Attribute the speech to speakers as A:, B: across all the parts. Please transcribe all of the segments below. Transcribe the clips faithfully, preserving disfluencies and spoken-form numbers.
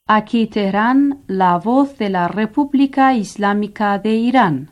A: Aquí Teherán, la voz de la República Islámica de Irán.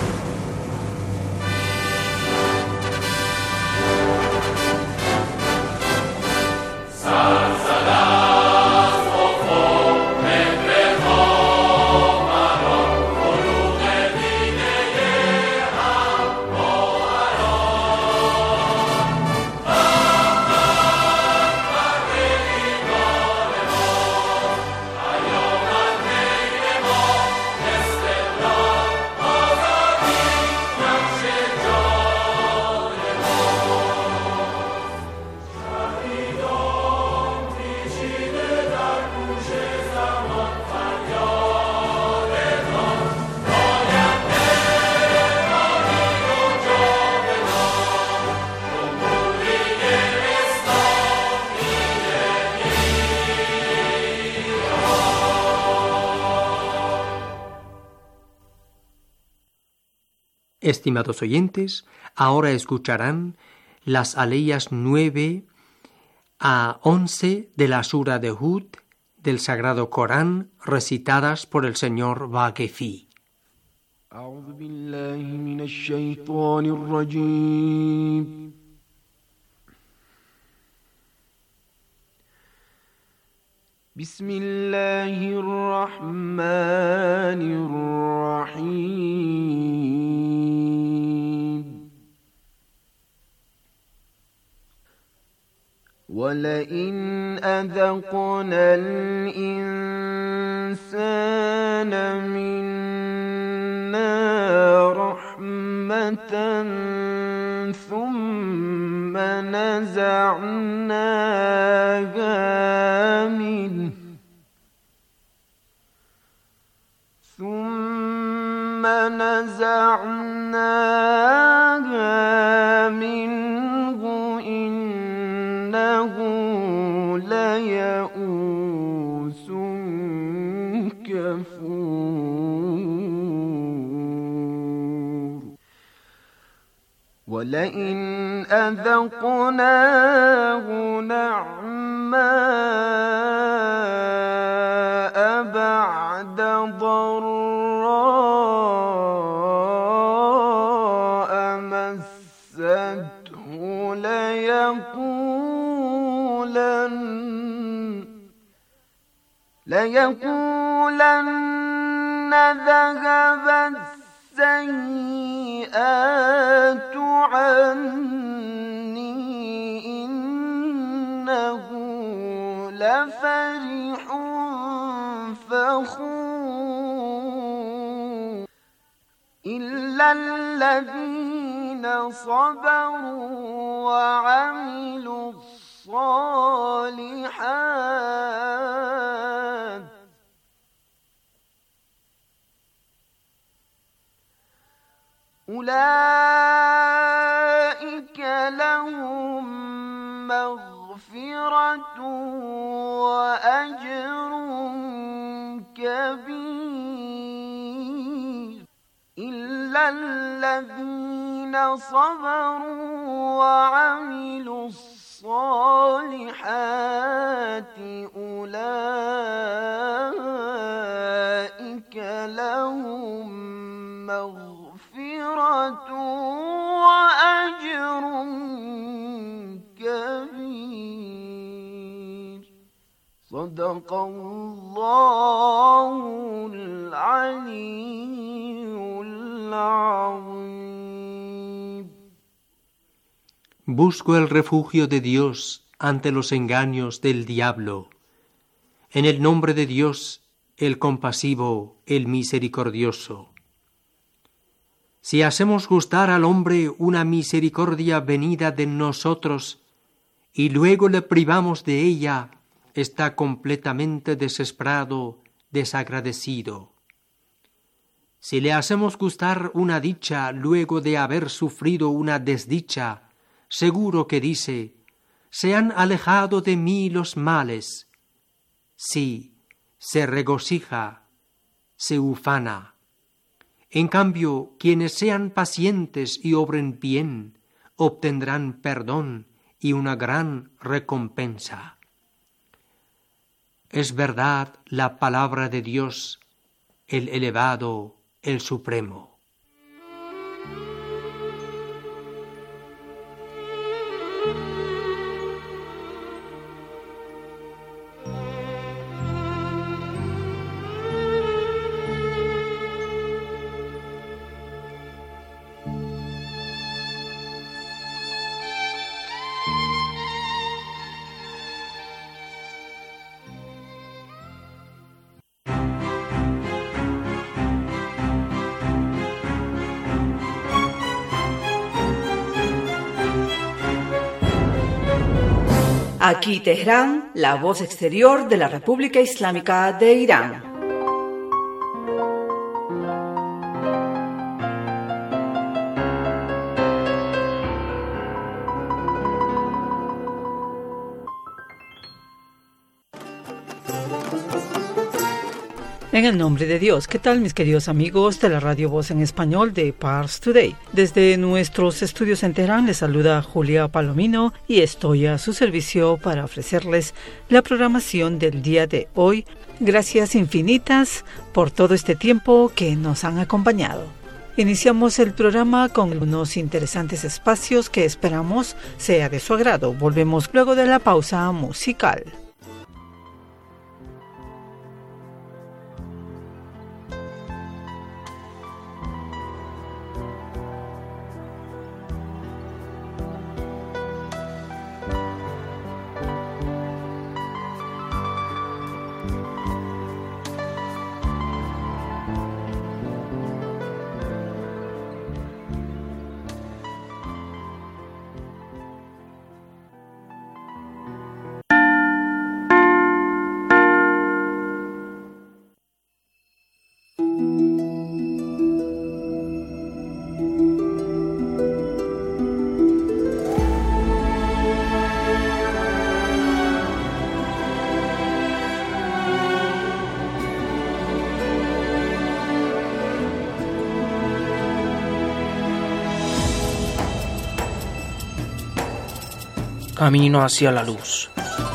B: Estimados oyentes, ahora escucharán las aleyas nueve a once de la Sura de Hud del Sagrado Corán, recitadas por el señor Vaquefi.
C: أعوذ بالله من الشيطان الرجيم بسم الله الرحمن الرحيم ولئن أذقنا الإنسان منا رحمة ثم نزعناها منه ثم نزعناها منه إنه ليئوس كفور ولئن أذقناه نعماء بعد ضراء مسته ليقولن ليقولن ذهب السيئات عني إنه لفرح فخور إلا الذين صبروا وعملوا الصالحات أولئك لهم مغفرة وأجر كبير إلا الذين صبروا وعملوا الصالحات أولئك لهم مغفرة وأجر كبير صدق الله العلي العظيم.
B: Busco el refugio de Dios ante los engaños del diablo. En el nombre de Dios, el compasivo, el misericordioso. Si hacemos gustar al hombre una misericordia venida de nosotros y luego le privamos de ella, está completamente desesperado, desagradecido. Si le hacemos gustar una dicha luego de haber sufrido una desdicha, seguro que dice: se han alejado de mí los males. Sí, se regocija, se ufana. En cambio, quienes sean pacientes y obren bien, obtendrán perdón y una gran recompensa. es verdad la palabra de Dios, el elevado, el supremo.
D: Aquí Teherán, la voz exterior de la República Islámica de Irán. En el nombre de Dios, ¿qué tal mis queridos amigos de la Radio Voz en Español de Pars Today? Desde nuestros estudios en Teherán les saluda Julia Palomino y estoy a su servicio para ofrecerles la programación del día de hoy. Gracias infinitas por todo este tiempo que nos han acompañado. Iniciamos el programa con unos interesantes espacios que esperamos sea de su agrado. Volvemos luego de la pausa musical.
E: Camino hacia la luz.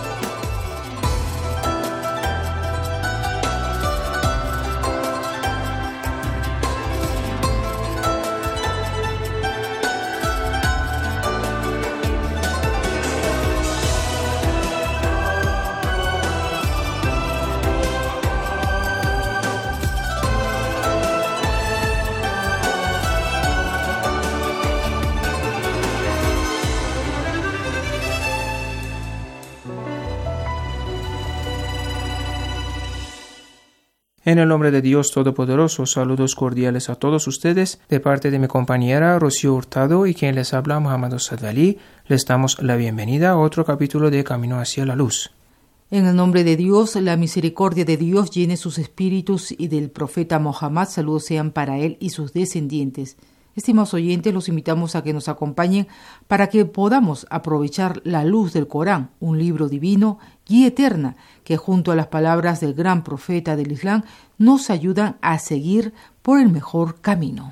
E: En el nombre de Dios Todopoderoso, saludos cordiales a todos ustedes, de parte de mi compañera Rocío Hurtado y quien les habla Muhammad Sadali, les damos la bienvenida a otro capítulo de Camino hacia la Luz.
F: En el nombre de Dios, la misericordia de Dios llene sus espíritus y del profeta Mohammed, saludos sean para él y sus descendientes. Estimados oyentes, los invitamos a que nos acompañen para que podamos aprovechar la luz del Corán, un libro divino, guía eterna, que junto a las palabras del gran profeta del Islam nos ayudan a seguir por el mejor camino.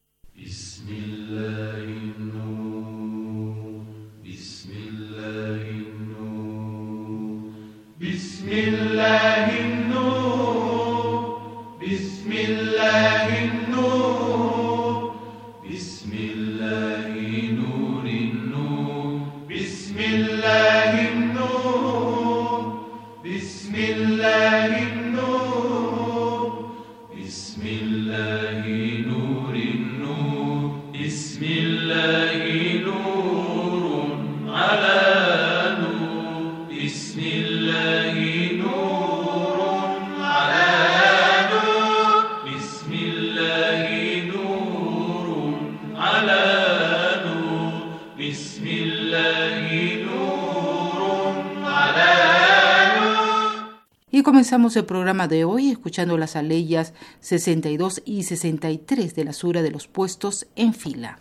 F: Y comenzamos el programa de hoy escuchando las aleyas sesenta y dos y sesenta y tres de la sura de los puestos en fila.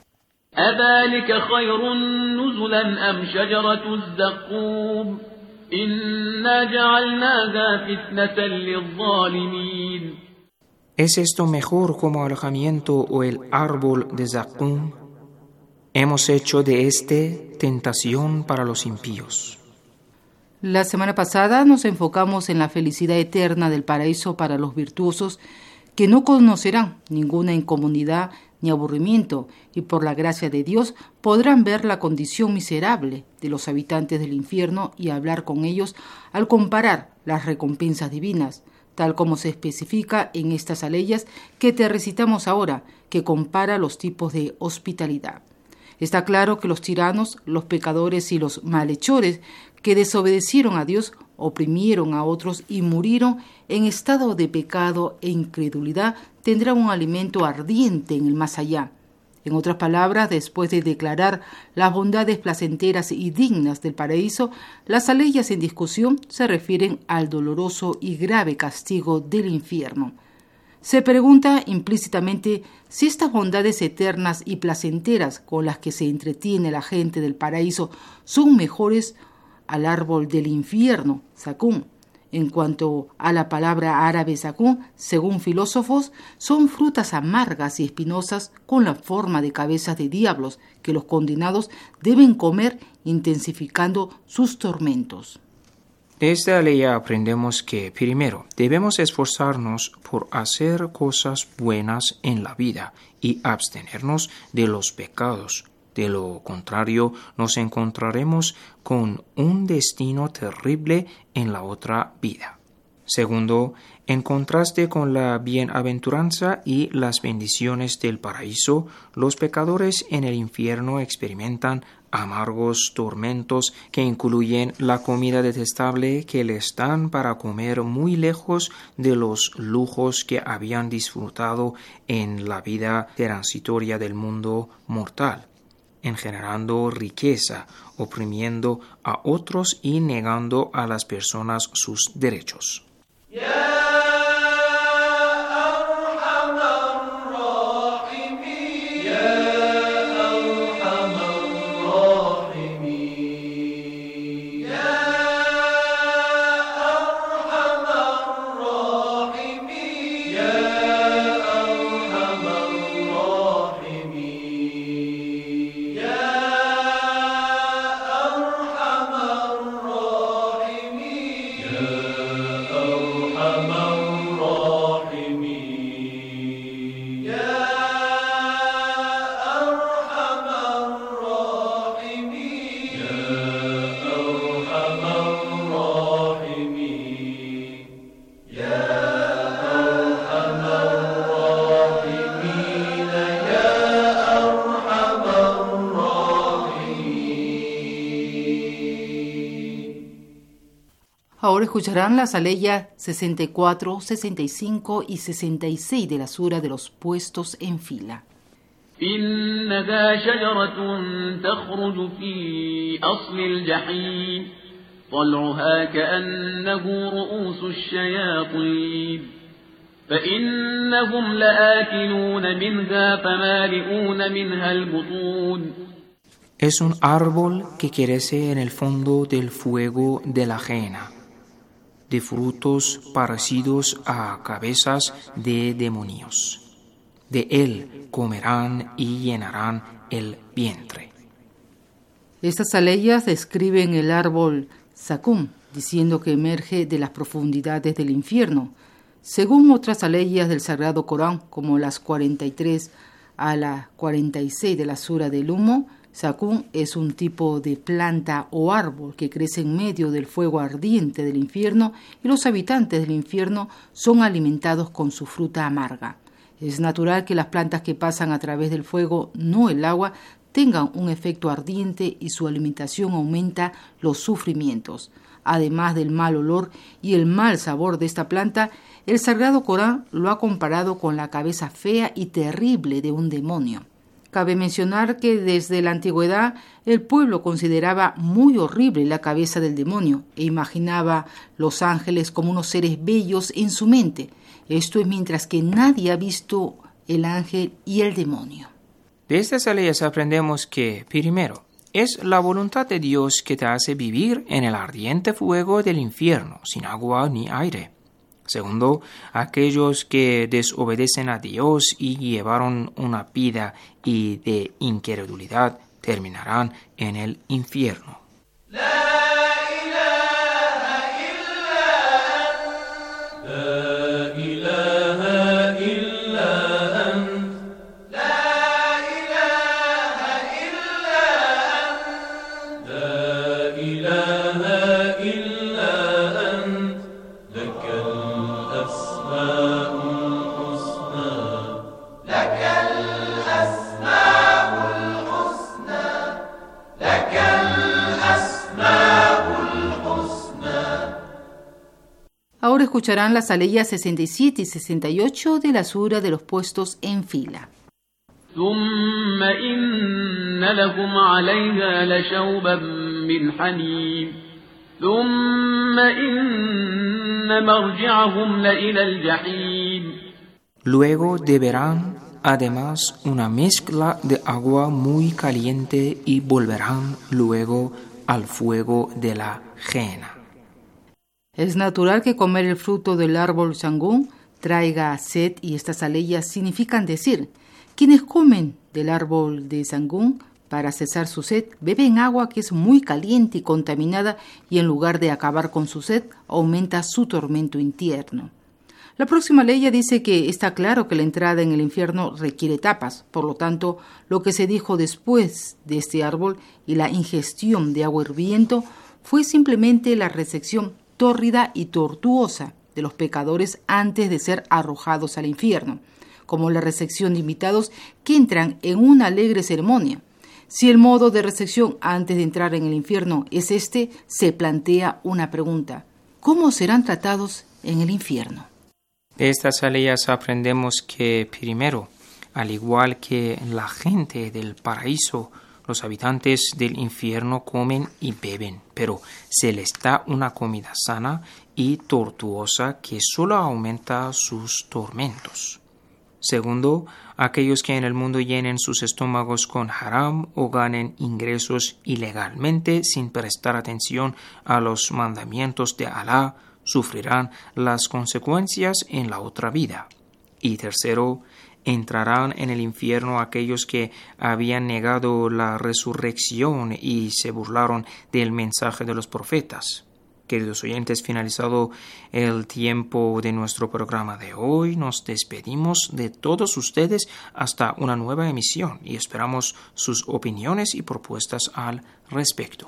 E: ¿Es esto mejor como alojamiento o el árbol de Zaqqum? Hemos hecho de este tentación para los impíos.
F: La semana pasada nos enfocamos en la felicidad eterna del paraíso para los virtuosos que no conocerán ninguna incomunidad ni aburrimiento y por la gracia de Dios podrán ver la condición miserable de los habitantes del infierno y hablar con ellos al comparar las recompensas divinas, tal como se especifica en estas aleyas que te recitamos ahora, que compara los tipos de hospitalidad. Está claro que los tiranos, los pecadores y los malhechores que desobedecieron a Dios, oprimieron a otros y murieron en estado de pecado e incredulidad tendrán un alimento ardiente en el más allá. En otras palabras, después de declarar las bondades placenteras y dignas del paraíso, las aleyas en discusión se refieren al doloroso y grave castigo del infierno. Se pregunta implícitamente si estas bondades eternas y placenteras con las que se entretiene la gente del paraíso son mejores al árbol del infierno, Zakún. En cuanto a la palabra árabe Zakún, según filósofos, son frutas amargas y espinosas con la forma de cabezas de diablos que los condenados deben comer, intensificando sus tormentos.
E: De esta ley aprendemos que, primero, debemos esforzarnos por hacer cosas buenas en la vida y abstenernos de los pecados. De lo contrario, nos encontraremos con un destino terrible en la otra vida. Segundo, en contraste con la bienaventuranza y las bendiciones del paraíso, los pecadores en el infierno experimentan amargos tormentos que incluyen la comida detestable que les dan para comer muy lejos de los lujos que habían disfrutado en la vida transitoria del mundo mortal, engendrando riqueza, oprimiendo a otros y negando a las personas sus derechos.
F: Ahora escucharán las aleyas sesenta y cuatro, sesenta y cinco y sesenta y seis de la sura de los puestos en fila.
G: إنها شجرة تخرج في أصل الجحيم طلعها كأنه رؤوس الشياطين فإنهم لآكلون منها فمالئون منها البطون.
E: Es un árbol que crece en el fondo del fuego de la ajena, de frutos parecidos a cabezas de demonios. De él comerán y llenarán el vientre.
F: Estas aleyas describen el árbol Zakún, diciendo que emerge de las profundidades del infierno. Según otras aleyas del Sagrado Corán, como las cuarenta y tres a la cuarenta y seis de la Sura del Humo, Zakún es un tipo de planta o árbol que crece en medio del fuego ardiente del infierno y los habitantes del infierno son alimentados con su fruta amarga. Es natural que las plantas que pasan a través del fuego, no el agua, tengan un efecto ardiente y su alimentación aumenta los sufrimientos. Además del mal olor y el mal sabor de esta planta, el Sagrado Corán lo ha comparado con la cabeza fea y terrible de un demonio. Cabe mencionar que desde la antigüedad el pueblo consideraba muy horrible la cabeza del demonio e imaginaba los ángeles como unos seres bellos en su mente. Esto es mientras que nadie ha visto el ángel y el demonio.
E: De estas aleyas aprendemos que, primero, es la voluntad de Dios que te hace vivir en el ardiente fuego del infierno, sin agua ni aire. Segundo, aquellos que desobedecen a Dios y llevaron una vida y de incredulidad terminarán en el infierno. La ilaha
F: escucharán las aleyas sesenta y siete y sesenta y ocho de la sura de los puestos en fila.
G: ثم إن لهم عليها لشوبا من حميم ثم إن مرجعهم لإلى الجحيم.
E: Luego deberán además una mezcla de agua muy caliente y volverán luego al fuego de la jehena.
F: Es natural que comer el fruto del árbol sangún traiga sed, y estas aleyas significan decir: quienes comen del árbol de sangún para cesar su sed beben agua que es muy caliente y contaminada, y en lugar de acabar con su sed aumenta su tormento interno. La próxima ley dice que está claro que la entrada en el infierno requiere etapas, por lo tanto, lo que se dijo después de este árbol y la ingestión de agua hirviendo fue simplemente la recepción tórrida y tortuosa de los pecadores antes de ser arrojados al infierno, como la recepción de invitados que entran en una alegre ceremonia. Si el modo de recepción antes de entrar en el infierno es este, se plantea una pregunta: ¿cómo serán tratados en el infierno?
E: De estas aleyas aprendemos que, primero, al igual que la gente del paraíso, los habitantes del infierno comen y beben, pero se les da una comida sana y tortuosa que solo aumenta sus tormentos. Segundo, aquellos que en el mundo llenen sus estómagos con haram o ganen ingresos ilegalmente sin prestar atención a los mandamientos de Alá, sufrirán las consecuencias en la otra vida. Y tercero, entrarán en el infierno aquellos que habían negado la resurrección y se burlaron del mensaje de los profetas. Queridos oyentes, finalizado el tiempo de nuestro programa de hoy, nos despedimos de todos ustedes hasta una nueva emisión y esperamos sus opiniones y propuestas al respecto.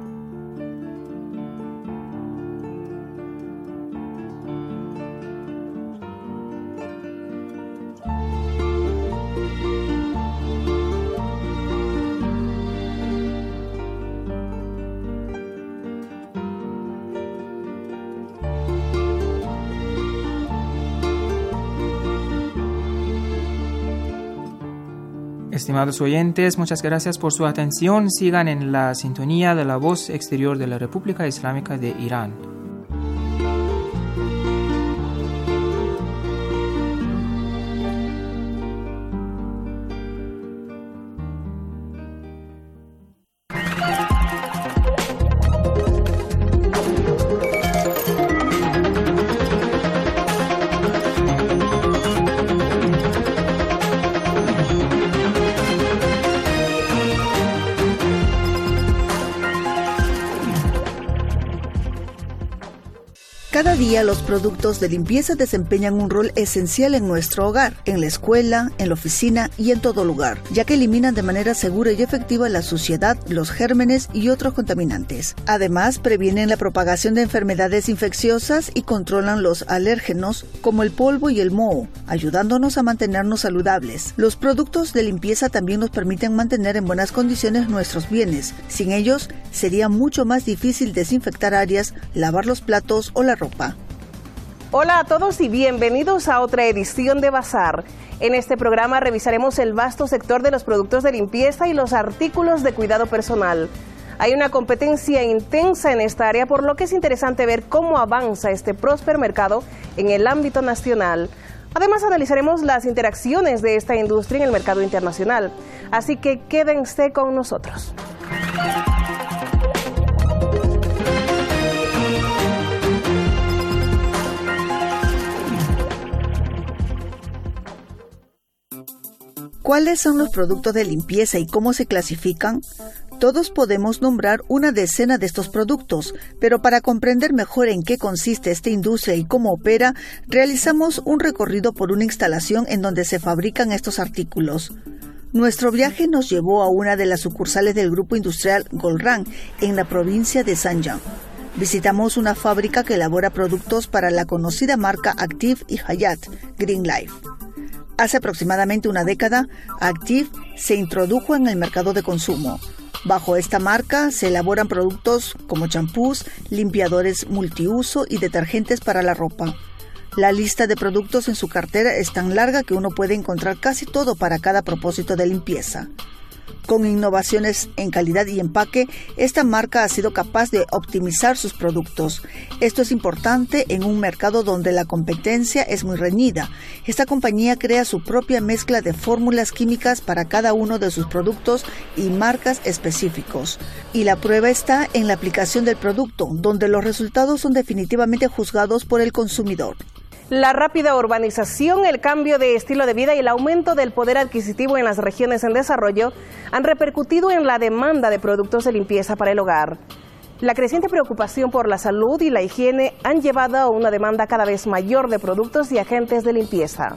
E: Estimados oyentes, muchas gracias por su atención. Sigan en la sintonía de la voz exterior de la República Islámica de Irán.
H: Cada día los productos de limpieza desempeñan un rol esencial en nuestro hogar, en la escuela, en la oficina y en todo lugar, ya que eliminan de manera segura y efectiva la suciedad, los gérmenes y otros contaminantes. Además, previenen la propagación de enfermedades infecciosas y controlan los alérgenos como el polvo y el moho, ayudándonos a mantenernos saludables. Los productos de limpieza también nos permiten mantener en buenas condiciones nuestros bienes. Sin ellos, sería mucho más difícil desinfectar áreas, lavar los platos o la ropa.
I: Hola a todos y bienvenidos a otra edición de Bazar. En este programa revisaremos el vasto sector de los productos de limpieza y los artículos de cuidado personal. Hay una competencia intensa en esta área, por lo que es interesante ver cómo avanza este próspero mercado en el ámbito nacional. Además, analizaremos las interacciones de esta industria en el mercado internacional. Así que quédense con nosotros.
H: ¿Cuáles son los productos de limpieza y cómo se clasifican? Todos podemos nombrar una decena de estos productos, pero para comprender mejor en qué consiste esta industria y cómo opera, realizamos un recorrido por una instalación en donde se fabrican estos artículos. Nuestro viaje nos llevó a una de las sucursales del grupo industrial Golran, en la provincia de Zhejiang. Visitamos una fábrica que elabora productos para la conocida marca Active y Hayat, Green Life. Hace aproximadamente una década, Active se introdujo en el mercado de consumo. Bajo esta marca se elaboran productos como champús, limpiadores multiuso y detergentes para la ropa. La lista de productos en su cartera es tan larga que uno puede encontrar casi todo para cada propósito de limpieza. Con innovaciones en calidad y empaque, esta marca ha sido capaz de optimizar sus productos. Esto es importante en un mercado donde la competencia es muy reñida. Esta compañía crea su propia mezcla de fórmulas químicas para cada uno de sus productos y marcas específicos. Y la prueba está en la aplicación del producto, donde los resultados son definitivamente juzgados por el consumidor.
I: La rápida urbanización, el cambio de estilo de vida y el aumento del poder adquisitivo en las regiones en desarrollo han repercutido en la demanda de productos de limpieza para el hogar. La creciente preocupación por la salud y la higiene han llevado a una demanda cada vez mayor de productos y agentes de limpieza.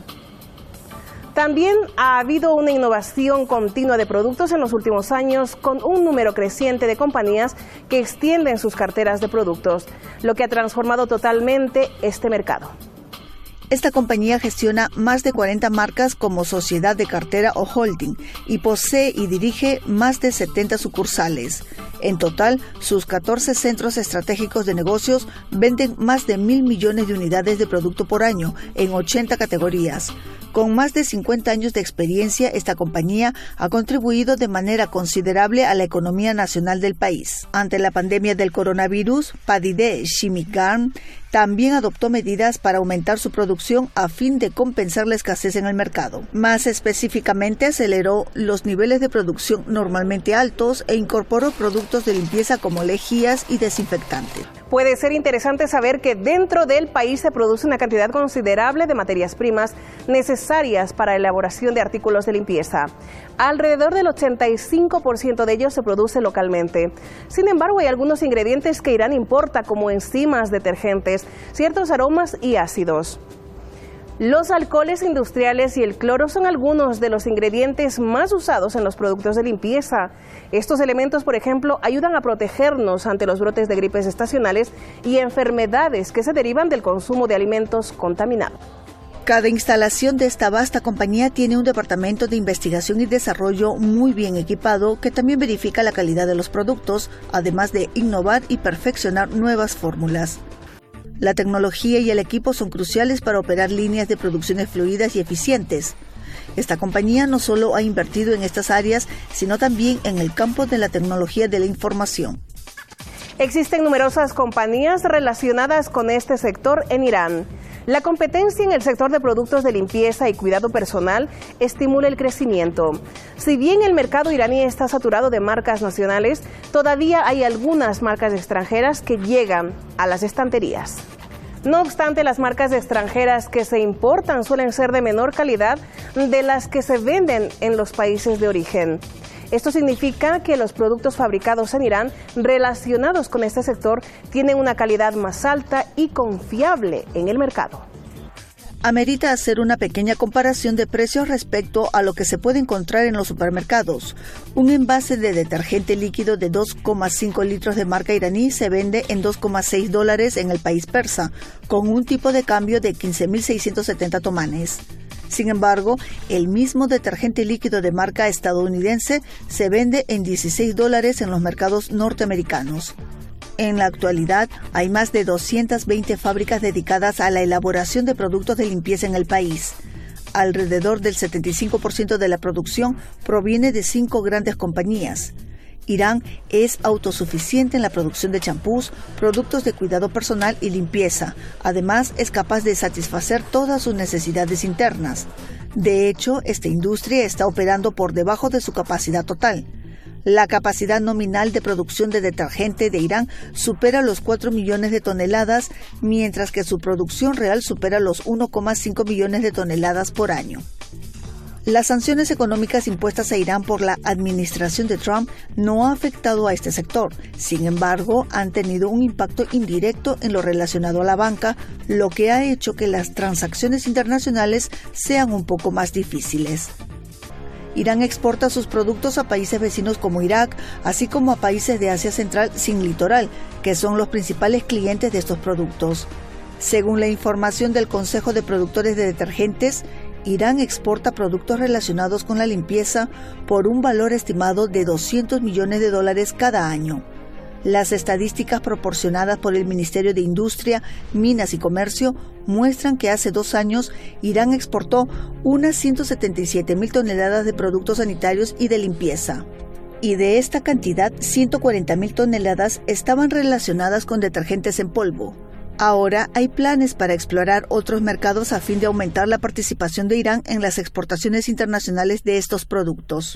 I: También ha habido una innovación continua de productos en los últimos años, con un número creciente de compañías que extienden sus carteras de productos, lo que ha transformado totalmente este mercado.
H: Esta compañía gestiona más de cuarenta marcas como sociedad de cartera o holding y posee y dirige más de setenta sucursales. En total, sus catorce centros estratégicos de negocios venden más de mil millones de unidades de producto por año en ochenta categorías. Con más de cincuenta años de experiencia, esta compañía ha contribuido de manera considerable a la economía nacional del país. Ante la pandemia del coronavirus, Padide Shimigan también adoptó medidas para aumentar su producción a fin de compensar la escasez en el mercado. Más específicamente, aceleró los niveles de producción normalmente altos e incorporó productos de limpieza como lejías y desinfectantes.
I: Puede ser interesante saber que dentro del país se produce una cantidad considerable de materias primas necesarias para la elaboración de artículos de limpieza. Alrededor del ochenta y cinco por ciento de ellos se produce localmente. Sin embargo, hay algunos ingredientes que Irán importa, como enzimas, detergentes, ciertos aromas y ácidos. Los alcoholes industriales y el cloro son algunos de los ingredientes más usados en los productos de limpieza. Estos elementos, por ejemplo, ayudan a protegernos ante los brotes de gripes estacionales y enfermedades que se derivan del consumo de alimentos contaminados.
H: Cada instalación de esta vasta compañía tiene un departamento de investigación y desarrollo muy bien equipado que también verifica la calidad de los productos, además de innovar y perfeccionar nuevas fórmulas. La tecnología y el equipo son cruciales para operar líneas de producciones fluidas y eficientes. Esta compañía no solo ha invertido en estas áreas, sino también en el campo de la tecnología de la información.
I: Existen numerosas compañías relacionadas con este sector en Irán. La competencia en el sector de productos de limpieza y cuidado personal estimula el crecimiento. Si bien el mercado iraní está saturado de marcas nacionales, todavía hay algunas marcas extranjeras que llegan a las estanterías. No obstante, las marcas extranjeras que se importan suelen ser de menor calidad de las que se venden en los países de origen. Esto significa que los productos fabricados en Irán relacionados con este sector tienen una calidad más alta y confiable en el mercado.
H: Amerita hacer una pequeña comparación de precios respecto a lo que se puede encontrar en los supermercados. Un envase de detergente líquido de dos coma cinco litros de marca iraní se vende en dos coma seis dólares en el país persa, con un tipo de cambio de quince mil seiscientos setenta tomanes. Sin embargo, el mismo detergente líquido de marca estadounidense se vende en dieciséis dólares en los mercados norteamericanos. En la actualidad, hay más de doscientas veinte fábricas dedicadas a la elaboración de productos de limpieza en el país. Alrededor del setenta y cinco por ciento de la producción proviene de cinco grandes compañías. Irán es autosuficiente en la producción de champús, productos de cuidado personal y limpieza. Además, es capaz de satisfacer todas sus necesidades internas. De hecho, esta industria está operando por debajo de su capacidad total. La capacidad nominal de producción de detergente de Irán supera los cuatro millones de toneladas, mientras que su producción real supera los uno coma cinco millones de toneladas por año. Las sanciones económicas impuestas a Irán por la administración de Trump no han afectado a este sector. Sin embargo, han tenido un impacto indirecto en lo relacionado a la banca, lo que ha hecho que las transacciones internacionales sean un poco más difíciles. Irán exporta sus productos a países vecinos como Irak, así como a países de Asia Central sin litoral, que son los principales clientes de estos productos. Según la información del Consejo de Productores de Detergentes, Irán exporta productos relacionados con la limpieza por un valor estimado de doscientos millones de dólares cada año. Las estadísticas proporcionadas por el Ministerio de Industria, Minas y Comercio muestran que hace dos años Irán exportó unas ciento setenta y siete mil toneladas de productos sanitarios y de limpieza. Y de esta cantidad, ciento cuarenta mil toneladas estaban relacionadas con detergentes en polvo. Ahora hay planes para explorar otros mercados a fin de aumentar la participación de Irán en las exportaciones internacionales de estos productos.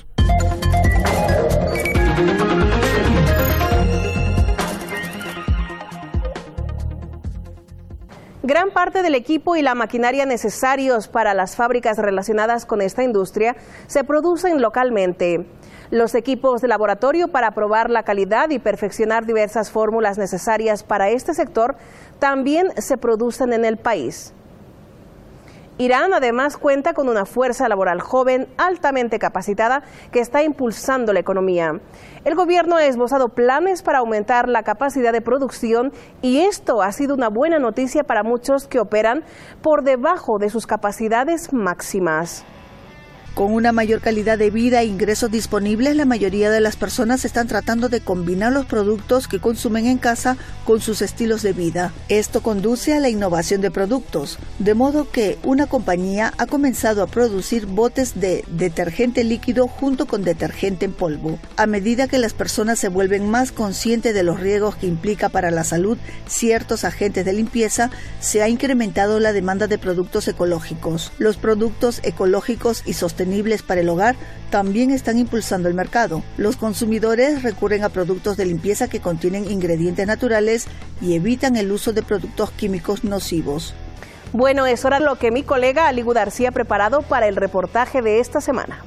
I: Gran parte del equipo y la maquinaria necesarios para las fábricas relacionadas con esta industria se producen localmente. Los equipos de laboratorio para probar la calidad y perfeccionar diversas fórmulas necesarias para este sector también se producen en el país. Irán además cuenta con una fuerza laboral joven altamente capacitada que está impulsando la economía. El gobierno ha esbozado planes para aumentar la capacidad de producción y esto ha sido una buena noticia para muchos que operan por debajo de sus capacidades máximas.
H: Con una mayor calidad de vida e ingresos disponibles, la mayoría de las personas están tratando de combinar los productos que consumen en casa con sus estilos de vida. Esto conduce a la innovación de productos, de modo que una compañía ha comenzado a producir botes de detergente líquido junto con detergente en polvo. A medida que las personas se vuelven más conscientes de los riesgos que implica para la salud ciertos agentes de limpieza, se ha incrementado la demanda de productos ecológicos. Los productos ecológicos y sostenibles para el hogar también están impulsando el mercado. Los consumidores recurren a productos de limpieza que contienen ingredientes naturales y evitan el uso de productos químicos nocivos.
I: Bueno, es hora de lo que mi colega Aligu García ha preparado para el reportaje de esta semana.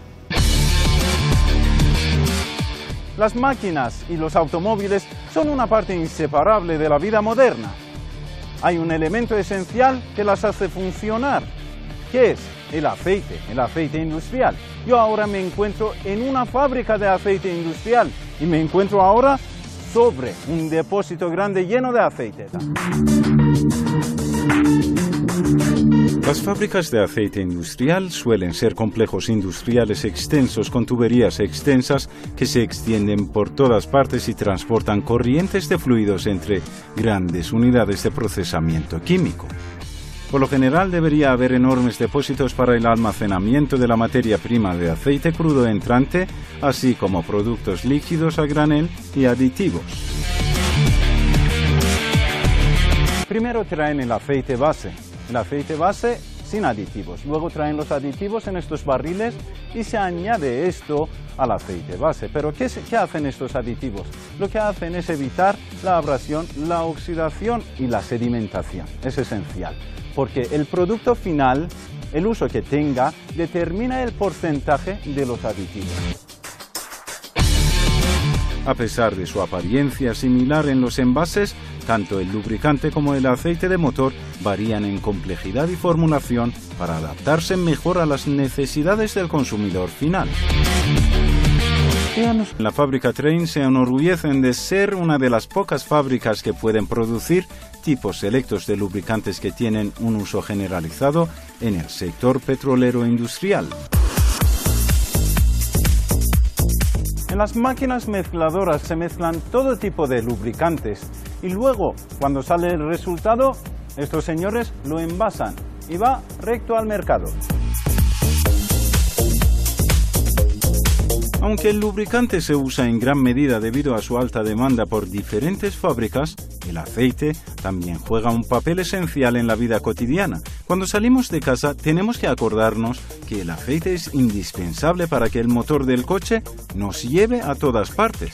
J: Las máquinas y los automóviles son una parte inseparable de la vida moderna. Hay un elemento esencial que las hace funcionar. ¿Qué es? El aceite, el aceite industrial. Yo ahora me encuentro en una fábrica de aceite industrial y me encuentro ahora sobre un depósito grande lleno de aceite. Las fábricas de aceite industrial suelen ser complejos industriales extensos con tuberías extensas que se extienden por todas partes y transportan corrientes de fluidos entre grandes unidades de procesamiento químico. Por lo general debería haber enormes depósitos para el almacenamiento de la materia prima de aceite crudo entrante, así como productos líquidos a granel y aditivos. Primero traen el aceite base, el aceite base sin aditivos. Luego traen los aditivos en estos barriles y se añade esto al aceite base. Pero ¿qué, qué hacen estos aditivos? Lo que hacen es evitar la abrasión, la oxidación y la sedimentación. Es esencial, porque el producto final, el uso que tenga, determina el porcentaje de los aditivos. A pesar de su apariencia similar en los envases, tanto el lubricante como el aceite de motor varían en complejidad y formulación para adaptarse mejor a las necesidades del consumidor final. La fábrica Trane se enorgullecen de ser una de las pocas fábricas que pueden producir tipos selectos de lubricantes que tienen un uso generalizado en el sector petrolero industrial. En las máquinas mezcladoras se mezclan todo tipo de lubricantes y luego, cuando sale el resultado, estos señores lo envasan y va recto al mercado. Aunque el lubricante se usa en gran medida debido a su alta demanda por diferentes fábricas, el aceite también juega un papel esencial en la vida cotidiana. Cuando salimos de casa tenemos que acordarnos que el aceite es indispensable para que el motor del coche nos lleve a todas partes.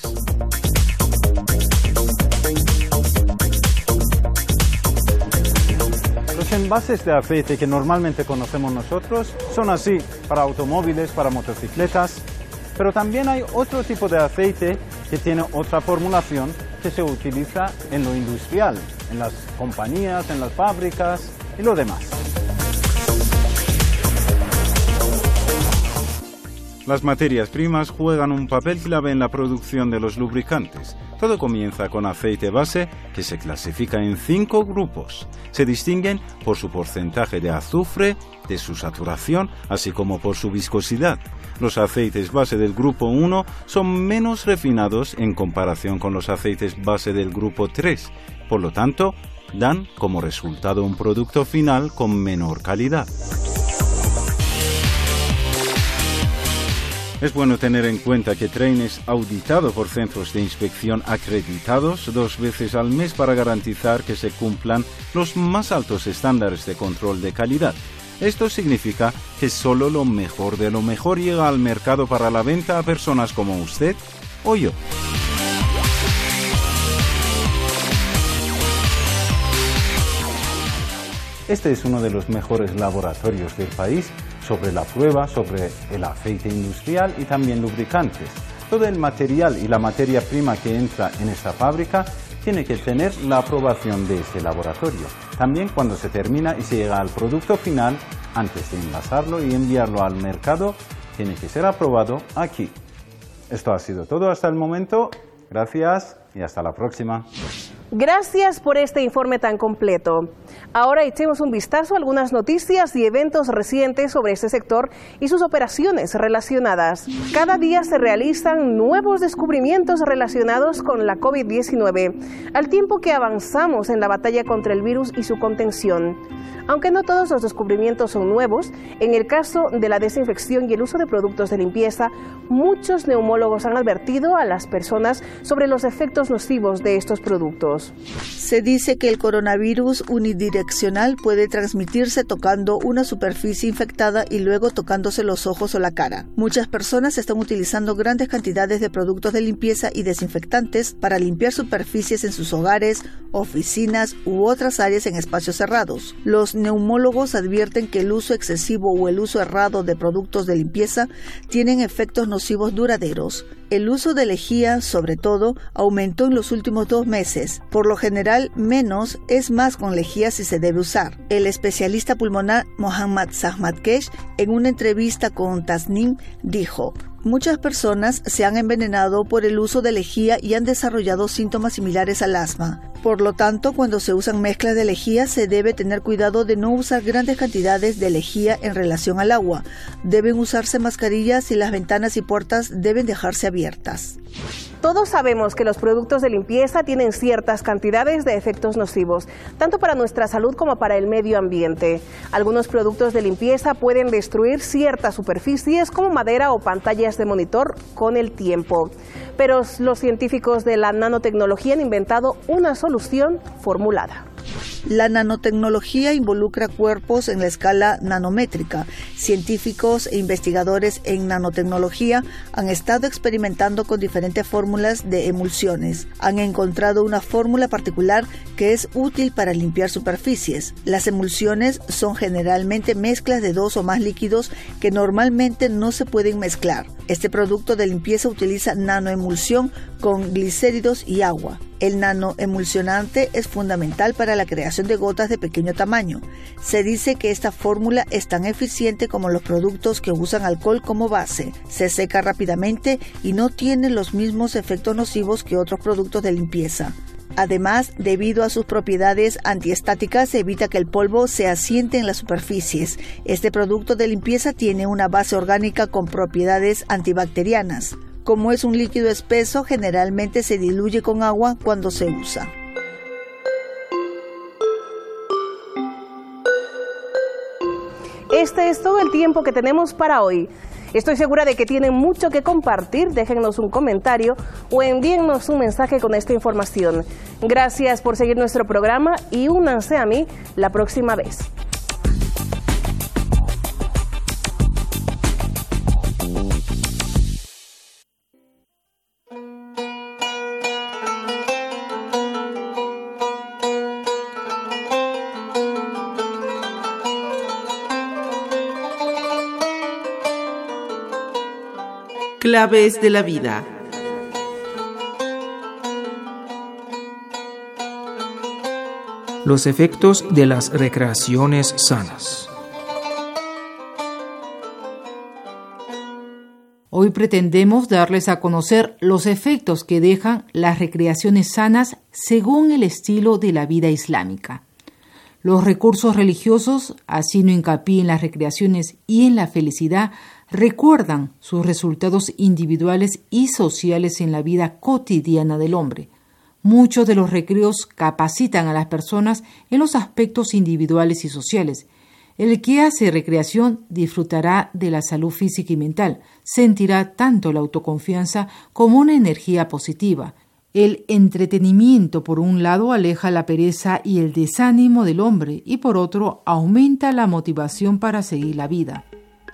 J: Los envases de aceite que normalmente conocemos nosotros son así para automóviles, para motocicletas. Pero también hay otro tipo de aceite que tiene otra formulación que se utiliza en lo industrial, en las compañías, en las fábricas y lo demás. Las materias primas juegan un papel clave en la producción de los lubricantes. Todo comienza con aceite base, que se clasifica en cinco grupos. Se distinguen por su porcentaje de azufre, de su saturación, así como por su viscosidad. Los aceites base del grupo uno son menos refinados en comparación con los aceites base del grupo tres. Por lo tanto, dan como resultado un producto final con menor calidad. Es bueno tener en cuenta que Trane es auditado por centros de inspección acreditados dos veces al mes para garantizar que se cumplan los más altos estándares de control de calidad. Esto significa que solo lo mejor de lo mejor llega al mercado para la venta a personas como usted o yo. Este es uno de los mejores laboratorios del país sobre la prueba sobre el aceite industrial y también lubricantes. Todo el material y la materia prima que entra en esta fábrica tiene que tener la aprobación de este laboratorio. También cuando se termina y se llega al producto final, antes de envasarlo y enviarlo al mercado, tiene que ser aprobado aquí. Esto ha sido todo hasta el momento. Gracias y hasta la próxima.
I: Gracias por este informe tan completo. Ahora echemos un vistazo a algunas noticias y eventos recientes sobre este sector y sus operaciones relacionadas. Cada día se realizan nuevos descubrimientos relacionados con la COVID diecinueve, al tiempo que avanzamos en la batalla contra el virus y su contención. Aunque no todos los descubrimientos son nuevos, en el caso de la desinfección y el uso de productos de limpieza, muchos neumólogos han advertido a las personas sobre los efectos nocivos de estos productos.
H: Se dice que el coronavirus unidireccional puede transmitirse tocando una superficie infectada y luego tocándose los ojos o la cara. Muchas personas están utilizando grandes cantidades de productos de limpieza y desinfectantes para limpiar superficies en sus hogares, oficinas u otras áreas en espacios cerrados. Los neumólogos advierten que el uso excesivo o el uso errado de productos de limpieza tienen efectos nocivos duraderos. El uso de lejía, sobre todo, aumentó en los últimos dos meses. Por lo general, menos es más con lejía si se debe usar. El especialista pulmonar Mohammad Zahmatkesh, en una entrevista con Tasnim, dijo: muchas personas se han envenenado por el uso de lejía y han desarrollado síntomas similares al asma. Por lo tanto, cuando se usan mezclas de lejía, se debe tener cuidado de no usar grandes cantidades de lejía en relación al agua. Deben usarse mascarillas y las ventanas y puertas deben dejarse abiertas.
I: Todos sabemos que los productos de limpieza tienen ciertas cantidades de efectos nocivos, tanto para nuestra salud como para el medio ambiente. Algunos productos de limpieza pueden destruir ciertas superficies como madera o pantallas de monitor con el tiempo. Pero los científicos de la nanotecnología han inventado una solución formulada.
H: La nanotecnología involucra cuerpos en la escala nanométrica. Científicos e investigadores en nanotecnología han estado experimentando con diferentes fórmulas de emulsiones. Han encontrado una fórmula particular que es útil para limpiar superficies. Las emulsiones son generalmente mezclas de dos o más líquidos que normalmente no se pueden mezclar. Este producto de limpieza utiliza nanoemulsión con glicéridos y agua. El nanoemulsionante es fundamental para la creación de gotas de pequeño tamaño. Se dice que esta fórmula es tan eficiente como los productos que usan alcohol como base. Se seca rápidamente y no tiene los mismos efectos nocivos que otros productos de limpieza. Además, debido a sus propiedades antiestáticas, se evita que el polvo se asiente en las superficies. Este producto de limpieza tiene una base orgánica con propiedades antibacterianas. Como es un líquido espeso, generalmente se diluye con agua cuando se usa.
I: Este es todo el tiempo que tenemos para hoy. Estoy segura de que tienen mucho que compartir. Déjennos un comentario o envíennos un mensaje con esta información. Gracias por seguir nuestro programa y únanse a mí la próxima vez.
K: Claves de la vida.
E: Los efectos de las recreaciones sanas.
F: Hoy pretendemos darles a conocer los efectos que dejan las recreaciones sanas según el estilo de la vida islámica. Los recursos religiosos, haciendo hincapié en las recreaciones y en la felicidad, recuerdan sus resultados individuales y sociales en la vida cotidiana del hombre. Muchos de los recreos capacitan a las personas en los aspectos individuales y sociales. El que hace recreación disfrutará de la salud física y mental, sentirá tanto la autoconfianza como una energía positiva. El entretenimiento, por un lado, aleja la pereza y el desánimo del hombre y, por otro, aumenta la motivación para seguir la vida.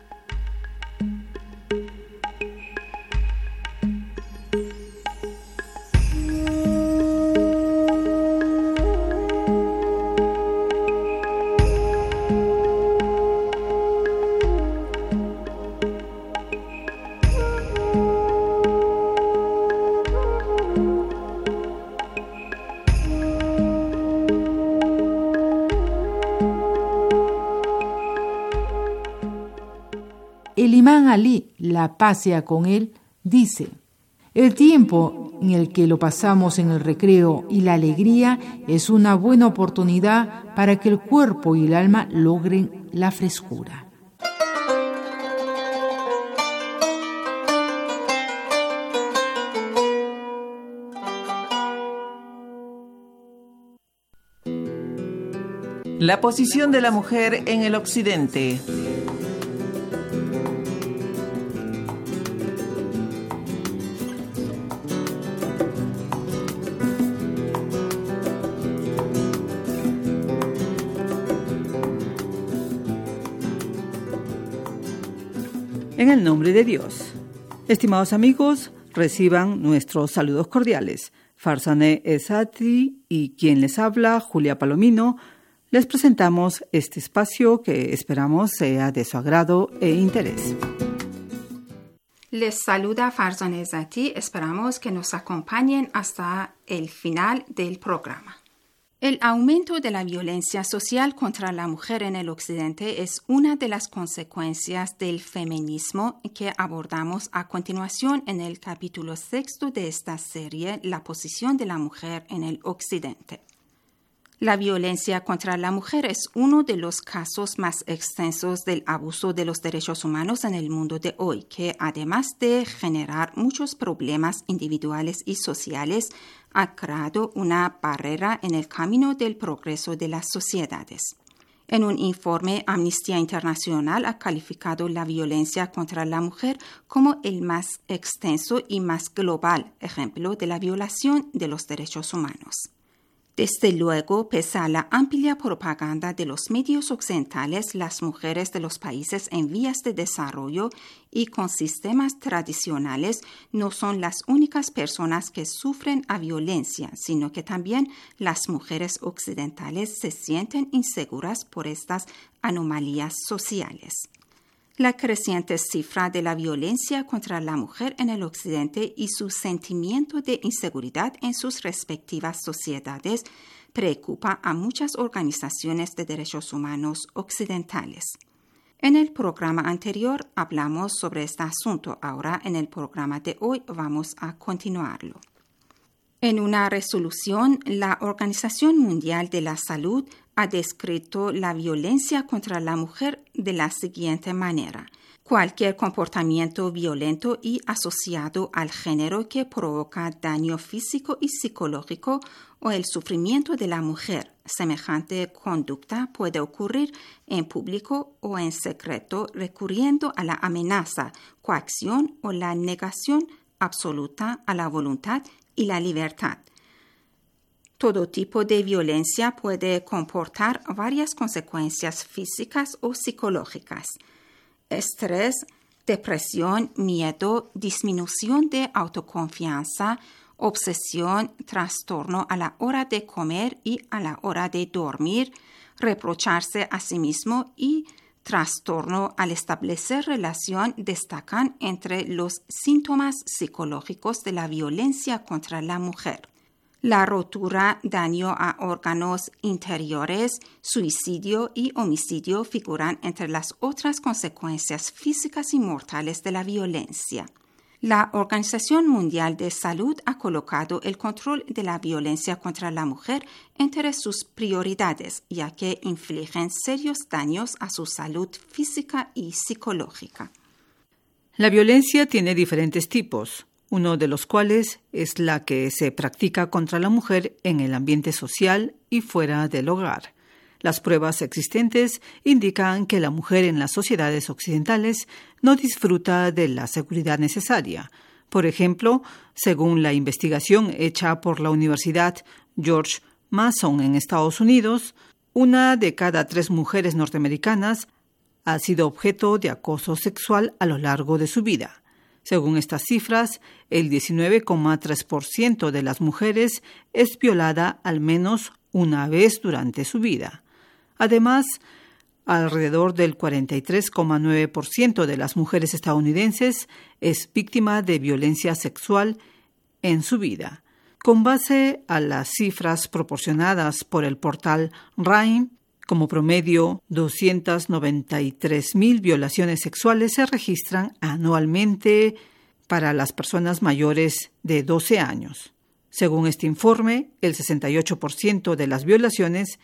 F: El imán Ali, la paz sea con él, dice: el tiempo en el que lo pasamos en el recreo y la alegría es una buena oportunidad para que el cuerpo y el alma logren la frescura.
K: La posición de la mujer en el Occidente.
D: En el nombre de Dios. Estimados amigos, reciban nuestros saludos cordiales. Farzaneh Esati y quien les habla, Julia Palomino, les presentamos este espacio que esperamos sea de su agrado e interés.
L: Les saluda Farzaneh Esati. Esperamos que nos acompañen hasta el final del programa. El aumento de la violencia social contra la mujer en el Occidente es una de las consecuencias del feminismo que abordamos a continuación en el capítulo sexto de esta serie, La posición de la mujer en el Occidente. La violencia contra la mujer es uno de los casos más extensos del abuso de los derechos humanos en el mundo de hoy, que además de generar muchos problemas individuales y sociales, ha creado una barrera en el camino del progreso de las sociedades. En un informe, Amnistía Internacional ha calificado la violencia contra la mujer como el más extenso y más global ejemplo de la violación de los derechos humanos. Desde luego, pese a la amplia propaganda de los medios occidentales, las mujeres de los países en vías de desarrollo y con sistemas tradicionales no son las únicas personas que sufren a violencia, sino que también las mujeres occidentales se sienten inseguras por estas anomalías sociales. La creciente cifra de la violencia contra la mujer en el Occidente y su sentimiento de inseguridad en sus respectivas sociedades preocupa a muchas organizaciones de derechos humanos occidentales. En el programa anterior hablamos sobre este asunto. Ahora, en el programa de hoy, vamos a continuarlo. En una resolución, la Organización Mundial de la Salud ha descrito la violencia contra la mujer de la siguiente manera: cualquier comportamiento violento y asociado al género que provoca daño físico y psicológico o el sufrimiento de la mujer. Semejante conducta puede ocurrir en público o en secreto, recurriendo a la amenaza, coacción o la negación absoluta a la voluntad y la libertad. Todo tipo de violencia puede comportar varias consecuencias físicas o psicológicas: estrés, depresión, miedo, disminución de autoconfianza, obsesión, trastorno a la hora de comer y a la hora de dormir, reprocharse a sí mismo y trastorno al establecer relación destacan entre los síntomas psicológicos de la violencia contra la mujer. La rotura, daño a órganos interiores, suicidio y homicidio figuran entre las otras consecuencias físicas y mortales de la violencia. La Organización Mundial de Salud ha colocado el control de la violencia contra la mujer entre sus prioridades, ya que infligen serios daños a su salud física y psicológica.
D: La violencia tiene diferentes tipos, uno de los cuales es la que se practica contra la mujer en el ambiente social y fuera del hogar. Las pruebas existentes indican que la mujer en las sociedades occidentales no disfruta de la seguridad necesaria. Por ejemplo, según la investigación hecha por la Universidad George Mason en Estados Unidos, una de cada tres mujeres norteamericanas ha sido objeto de acoso sexual a lo largo de su vida. Según estas cifras, el diecinueve coma tres por ciento de las mujeres es violada al menos una vez durante su vida. Además, alrededor del cuarenta y tres coma nueve por ciento de las mujeres estadounidenses es víctima de violencia sexual en su vida. Con base a las cifras proporcionadas por el portal RAINN, como promedio, doscientas noventa y tres mil violaciones sexuales se registran anualmente para las personas mayores de doce años. Según este informe, el sesenta y ocho por ciento de las violaciones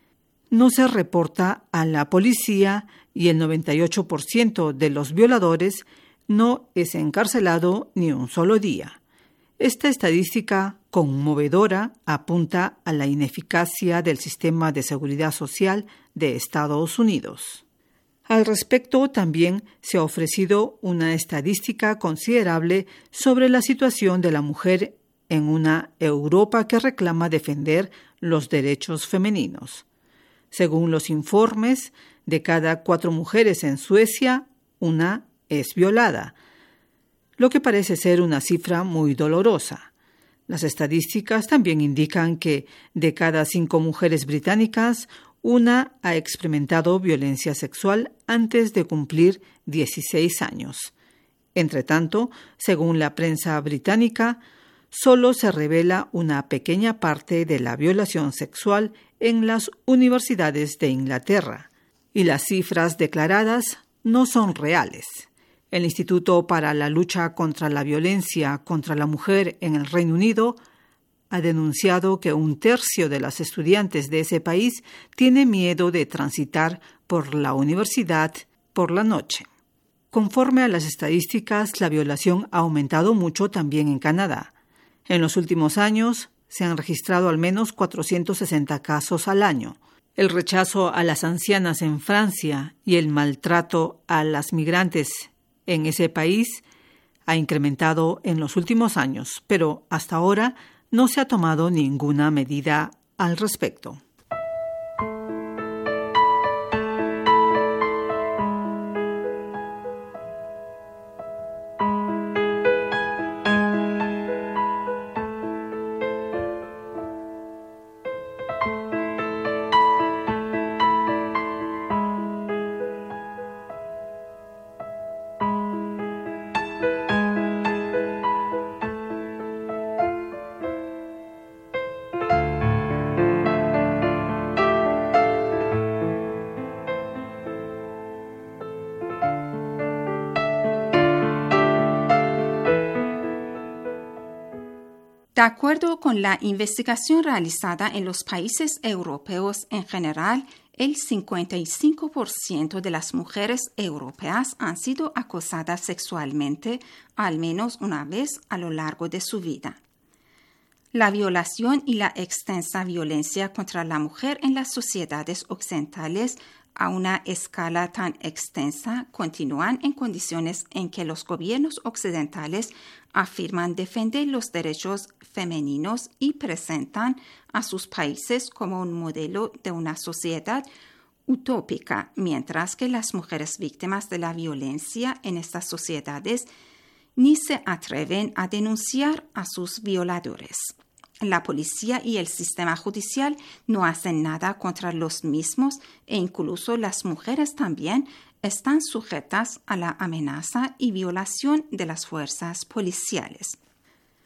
D: no se reporta a la policía y el noventa y ocho por ciento de los violadores no es encarcelado ni un solo día. Esta estadística conmovedora apunta a la ineficacia del sistema de seguridad social de Estados Unidos. Al respecto, también se ha ofrecido una estadística considerable sobre la situación de la mujer en una Europa que reclama defender los derechos femeninos. Según los informes, de cada cuatro mujeres en Suecia, una es violada, lo que parece ser una cifra muy dolorosa. Las estadísticas también indican que de cada cinco mujeres británicas, una ha experimentado violencia sexual antes de cumplir dieciséis años. Entretanto, según la prensa británica, solo se revela una pequeña parte de la violación sexual en las universidades de Inglaterra, y las cifras declaradas no son reales. El Instituto para la Lucha contra la Violencia contra la Mujer en el Reino Unido ha denunciado que un tercio de las estudiantes de ese país tiene miedo de transitar por la universidad por la noche. Conforme a las estadísticas, la violación ha aumentado mucho también en Canadá. En los últimos años se han registrado al menos cuatrocientos sesenta casos al año. El rechazo a las ancianas en Francia y el maltrato a las migrantes en ese país ha incrementado en los últimos años, pero hasta ahora no se ha tomado ninguna medida al respecto.
L: De acuerdo con la investigación realizada en los países europeos en general, el cincuenta y cinco por ciento de las mujeres europeas han sido acosadas sexualmente al menos una vez a lo largo de su vida. La violación y la extensa violencia contra la mujer en las sociedades occidentales a una escala tan extensa continúan en condiciones en que los gobiernos occidentales afirman defender los derechos femeninos y presentan a sus países como un modelo de una sociedad utópica, mientras que las mujeres víctimas de la violencia en estas sociedades ni se atreven a denunciar a sus violadores. La policía y el sistema judicial no hacen nada contra los mismos e incluso las mujeres también están sujetas a la amenaza y violación de las fuerzas policiales.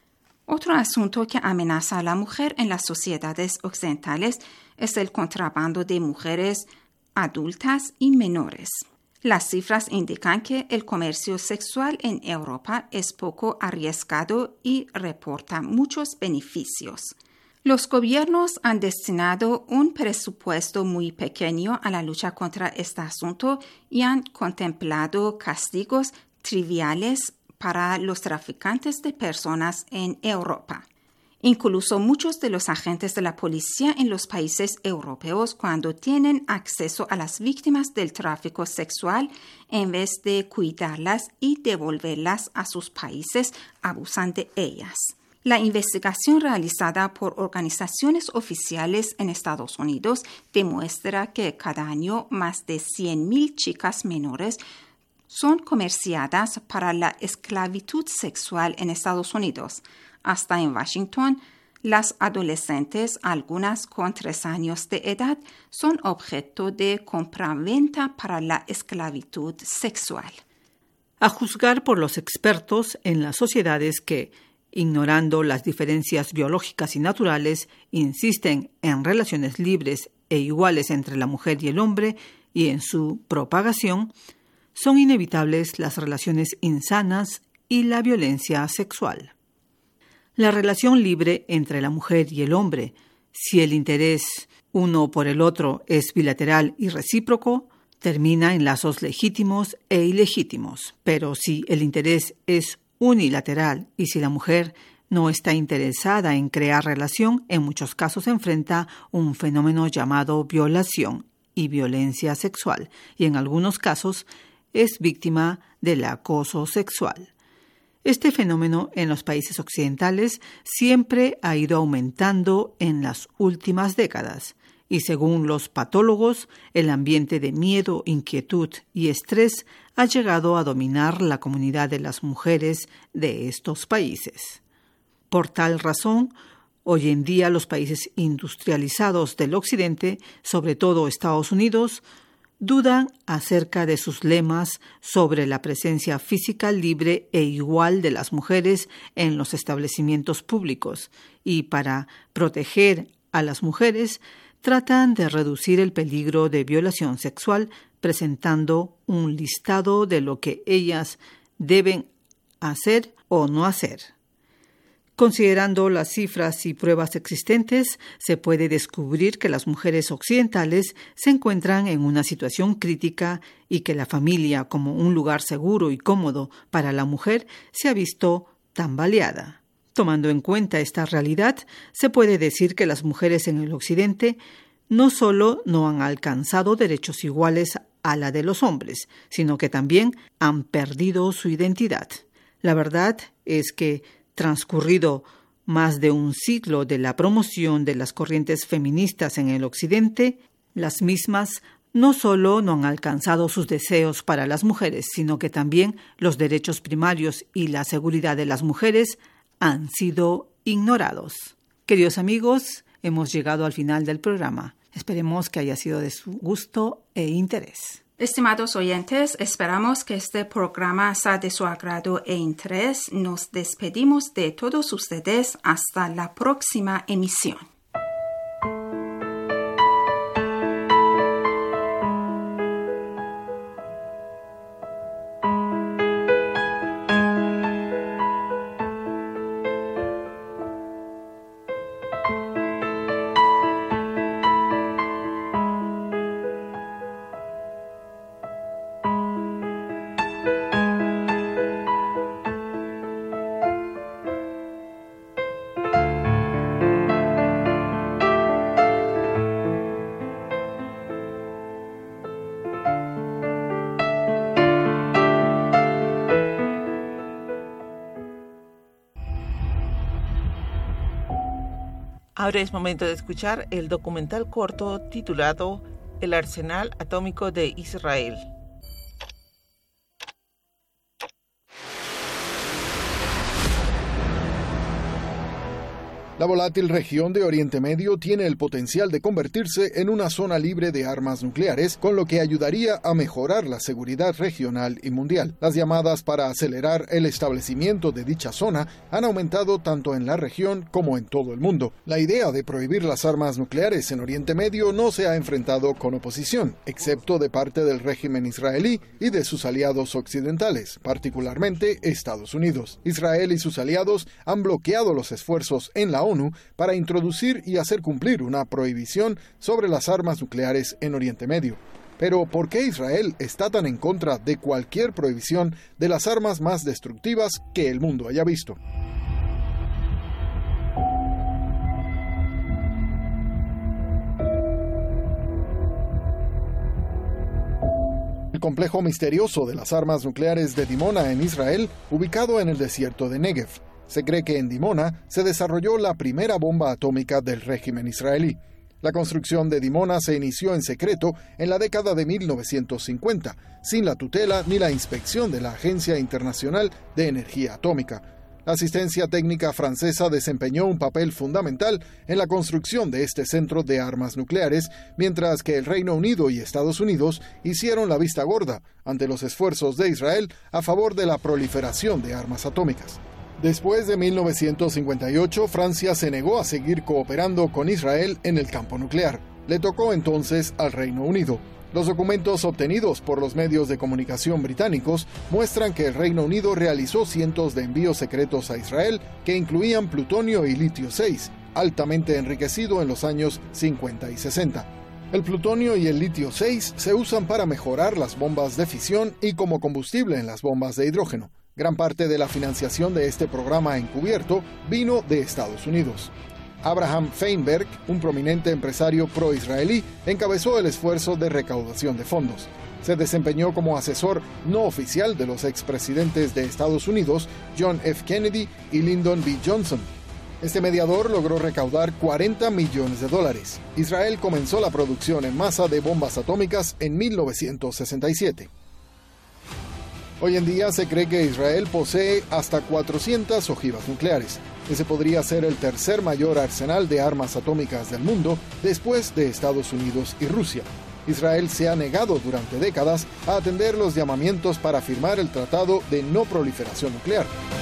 L: Otro asunto que amenaza a la mujer en las sociedades occidentales es el contrabando de mujeres adultas y menores. Las cifras indican que el comercio sexual en Europa es poco arriesgado y reporta muchos beneficios. Los gobiernos han destinado un presupuesto muy pequeño a la lucha contra este asunto y han contemplado castigos triviales para los traficantes de personas en Europa. Incluso muchos de los agentes de la policía en los países europeos, cuando tienen acceso a las víctimas del tráfico sexual, en vez de cuidarlas y devolverlas a sus países, abusan de ellas. La investigación realizada por organizaciones oficiales en Estados Unidos demuestra que cada año más de cien mil chicas menores son comerciadas para la esclavitud sexual en Estados Unidos. Hasta en Washington, las adolescentes, algunas con tres años de edad, son objeto de compraventa para la esclavitud sexual.
D: A juzgar por los expertos en las sociedades que, ignorando las diferencias biológicas y naturales, insisten en relaciones libres e iguales entre la mujer y el hombre y en su propagación, son inevitables las relaciones insanas y la violencia sexual. La relación libre entre la mujer y el hombre, si el interés uno por el otro es bilateral y recíproco, termina en lazos legítimos e ilegítimos. Pero si el interés es unilateral y si la mujer no está interesada en crear relación, en muchos casos enfrenta un fenómeno llamado violación y violencia sexual, y en algunos casos es víctima del acoso sexual. Este fenómeno en los países occidentales siempre ha ido aumentando en las últimas décadas y, según los patólogos, el ambiente de miedo, inquietud y estrés ha llegado a dominar la comunidad de las mujeres de estos países. Por tal razón, hoy en día los países industrializados del Occidente, sobre todo Estados Unidos, dudan acerca de sus lemas sobre la presencia física libre e igual de las mujeres en los establecimientos públicos y, para proteger a las mujeres, tratan de reducir el peligro de violación sexual presentando un listado de lo que ellas deben hacer o no hacer. Considerando las cifras y pruebas existentes, se puede descubrir que las mujeres occidentales se encuentran en una situación crítica y que la familia, como un lugar seguro y cómodo para la mujer, se ha visto tambaleada. Tomando en cuenta esta realidad, se puede decir que las mujeres en el Occidente no solo no han alcanzado derechos iguales a la de los hombres, sino que también han perdido su identidad. La verdad es que, transcurrido más de un siglo de la promoción de las corrientes feministas en el Occidente, las mismas no solo no han alcanzado sus deseos para las mujeres, sino que también los derechos primarios y la seguridad de las mujeres han sido ignorados. Queridos amigos, hemos llegado al final del programa. Esperemos que haya sido de su gusto e interés.
L: Estimados oyentes, esperamos que este programa sea de su agrado e interés. Nos despedimos de todos ustedes hasta la próxima emisión.
M: Ahora es momento de escuchar el documental corto titulado El Arsenal Atómico de Israel.
N: La volátil región de Oriente Medio tiene el potencial de convertirse en una zona libre de armas nucleares, con lo que ayudaría a mejorar la seguridad regional y mundial. Las llamadas para acelerar el establecimiento de dicha zona han aumentado tanto en la región como en todo el mundo. La idea de prohibir las armas nucleares en Oriente Medio no se ha enfrentado con oposición, excepto de parte del régimen israelí y de sus aliados occidentales, particularmente Estados Unidos. Israel y sus aliados han bloqueado los esfuerzos en la ONU para introducir y hacer cumplir una prohibición sobre las armas nucleares en Oriente Medio. Pero, ¿por qué Israel está tan en contra de cualquier prohibición de las armas más destructivas que el mundo haya visto? El complejo misterioso de las armas nucleares de Dimona en Israel, ubicado en el desierto de Negev. Se cree que en Dimona se desarrolló la primera bomba atómica del régimen israelí. La construcción de Dimona se inició en secreto en la década de mil novecientos cincuenta, sin la tutela ni la inspección de la Agencia Internacional de Energía Atómica. La asistencia técnica francesa desempeñó un papel fundamental en la construcción de este centro de armas nucleares, mientras que el Reino Unido y Estados Unidos hicieron la vista gorda ante los esfuerzos de Israel a favor de la proliferación de armas atómicas. Después de mil novecientos cincuenta y ocho, Francia se negó a seguir cooperando con Israel en el campo nuclear. Le tocó entonces al Reino Unido. Los documentos obtenidos por los medios de comunicación británicos muestran que el Reino Unido realizó cientos de envíos secretos a Israel que incluían plutonio y litio seis, altamente enriquecido en los años cincuenta y sesenta. El plutonio y el litio seis se usan para mejorar las bombas de fisión y como combustible en las bombas de hidrógeno. Gran parte de la financiación de este programa encubierto vino de Estados Unidos. Abraham Feinberg, un prominente empresario pro-israelí, encabezó el esfuerzo de recaudación de fondos. Se desempeñó como asesor no oficial de los expresidentes de Estados Unidos, John F. Kennedy y Lyndon B. Johnson. Este mediador logró recaudar cuarenta millones de dólares. Israel comenzó la producción en masa de bombas atómicas en mil novecientos sesenta y siete. Hoy en día se cree que Israel posee hasta cuatrocientas ojivas nucleares. Ese podría ser el tercer mayor arsenal de armas atómicas del mundo después de Estados Unidos y Rusia. Israel se ha negado durante décadas a atender los llamamientos para firmar el Tratado de No Proliferación Nuclear.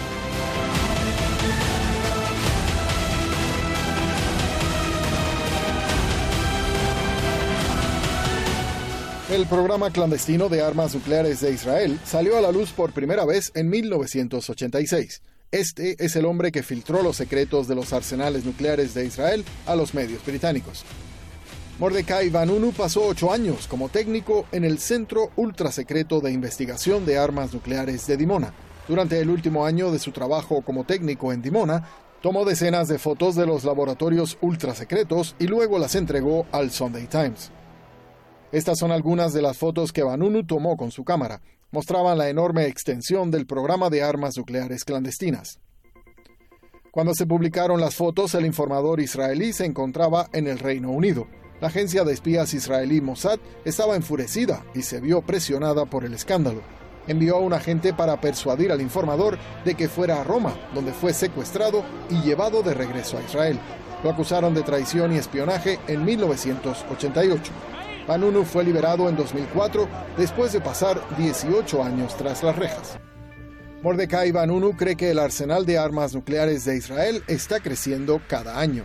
N: El programa clandestino de armas nucleares de Israel salió a la luz por primera vez en mil novecientos ochenta y seis. Este es el hombre que filtró los secretos de los arsenales nucleares de Israel a los medios británicos. Mordecai Vanunu pasó ocho años como técnico en el Centro Ultrasecreto de Investigación de Armas Nucleares de Dimona. Durante el último año de su trabajo como técnico en Dimona, tomó decenas de fotos de los laboratorios ultrasecretos y luego las entregó al Sunday Times. Estas son algunas de las fotos que Vanunu tomó con su cámara. Mostraban la enorme extensión del programa de armas nucleares clandestinas. Cuando se publicaron las fotos, el informador israelí se encontraba en el Reino Unido. La agencia de espías israelí Mossad estaba enfurecida y se vio presionada por el escándalo. Envió a un agente para persuadir al informador de que fuera a Roma, donde fue secuestrado y llevado de regreso a Israel. Lo acusaron de traición y espionaje en mil novecientos ochenta y ocho. Vanunu fue liberado en dos mil cuatro después de pasar dieciocho años tras las rejas. Mordecai Vanunu cree que el arsenal de armas nucleares de Israel está creciendo cada año.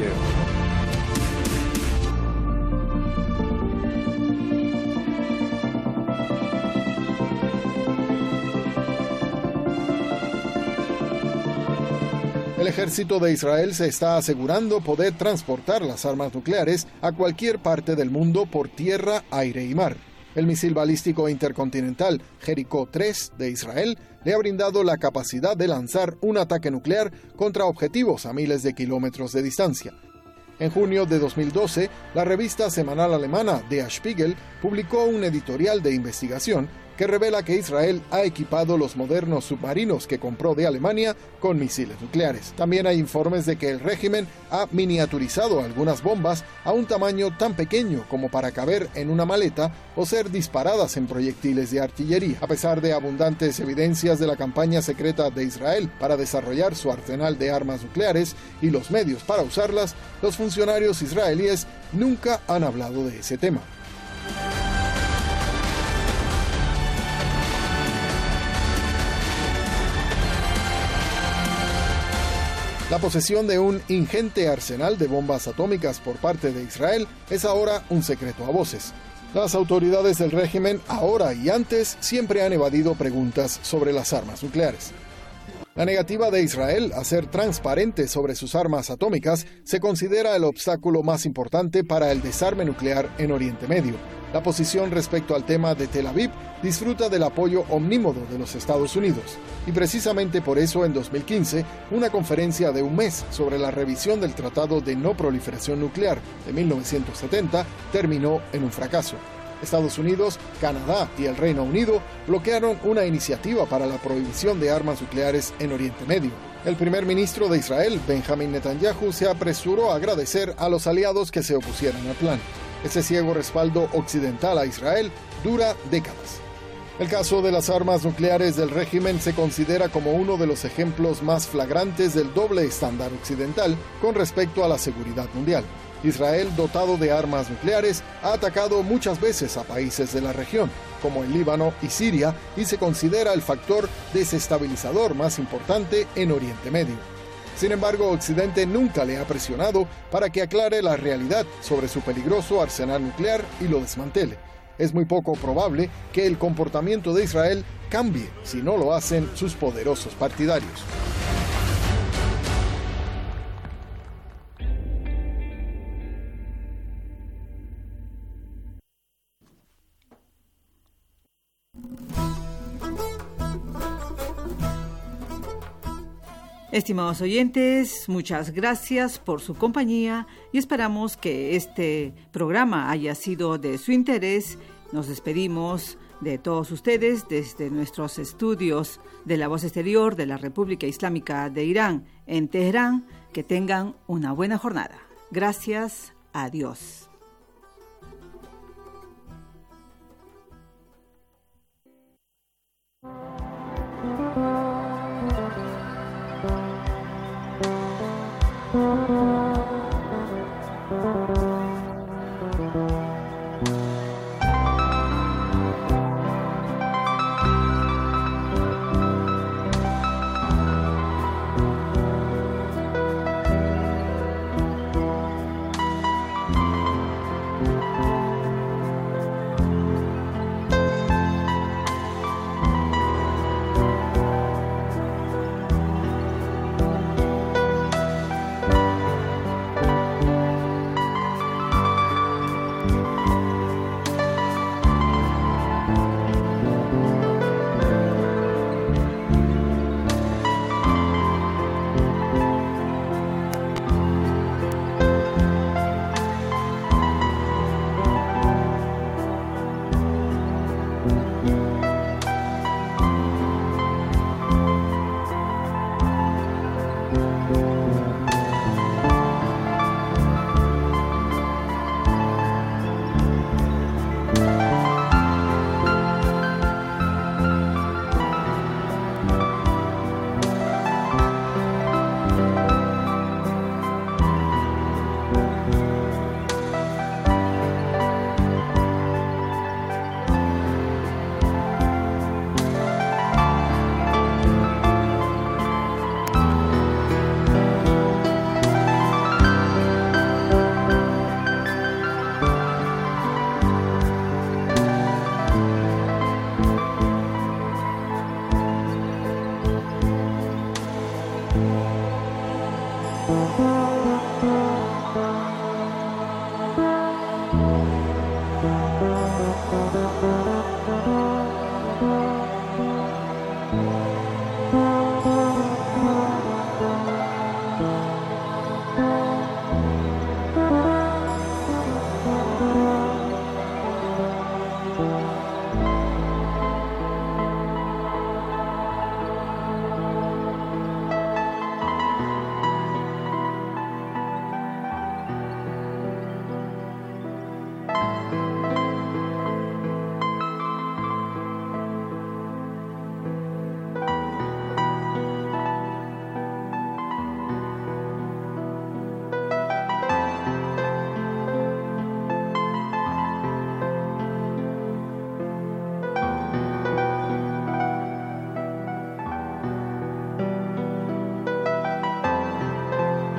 N: El ejército de Israel se está asegurando poder transportar las armas nucleares a cualquier parte del mundo por tierra, aire y mar. El misil balístico intercontinental Jericó tres de Israel le ha brindado la capacidad de lanzar un ataque nuclear contra objetivos a miles de kilómetros de distancia. En junio de dos mil doce, la revista semanal alemana Der Spiegel publicó un editorial de investigación que que revela que Israel ha equipado los modernos submarinos que compró de Alemania con misiles nucleares. También hay informes de que el régimen ha miniaturizado algunas bombas a un tamaño tan pequeño como para caber en una maleta o ser disparadas en proyectiles de artillería. A pesar de abundantes evidencias de la campaña secreta de Israel para desarrollar su arsenal de armas nucleares y los medios para usarlas, los funcionarios israelíes nunca han hablado de ese tema. La posesión de un ingente arsenal de bombas atómicas por parte de Israel es ahora un secreto a voces. Las autoridades del régimen, ahora y antes, siempre han evadido preguntas sobre las armas nucleares. La negativa de Israel a ser transparente sobre sus armas atómicas se considera el obstáculo más importante para el desarme nuclear en Oriente Medio. La posición respecto al tema de Tel Aviv disfruta del apoyo omnímodo de los Estados Unidos. Y precisamente por eso en dos mil quince, una conferencia de un mes sobre la revisión del Tratado de No Proliferación Nuclear de mil novecientos setenta terminó en un fracaso. Estados Unidos, Canadá y el Reino Unido bloquearon una iniciativa para la prohibición de armas nucleares en Oriente Medio. El primer ministro de Israel, Benjamin Netanyahu, se apresuró a agradecer a los aliados que se opusieran al plan. Ese ciego respaldo occidental a Israel dura décadas. El caso de las armas nucleares del régimen se considera como uno de los ejemplos más flagrantes del doble estándar occidental con respecto a la seguridad mundial. Israel, dotado de armas nucleares, ha atacado muchas veces a países de la región, como el Líbano y Siria, y se considera el factor desestabilizador más importante en Oriente Medio. Sin embargo, Occidente nunca le ha presionado para que aclare la realidad sobre su peligroso arsenal nuclear y lo desmantele. Es muy poco probable que el comportamiento de Israel cambie si no lo hacen sus poderosos partidarios.
D: Estimados oyentes, muchas gracias por su compañía y esperamos que este programa haya sido de su interés. Nos despedimos de todos ustedes desde nuestros estudios de la Voz Exterior de la República Islámica de Irán en Teherán. Que tengan una buena jornada. Gracias. Adiós.
O: Thank you.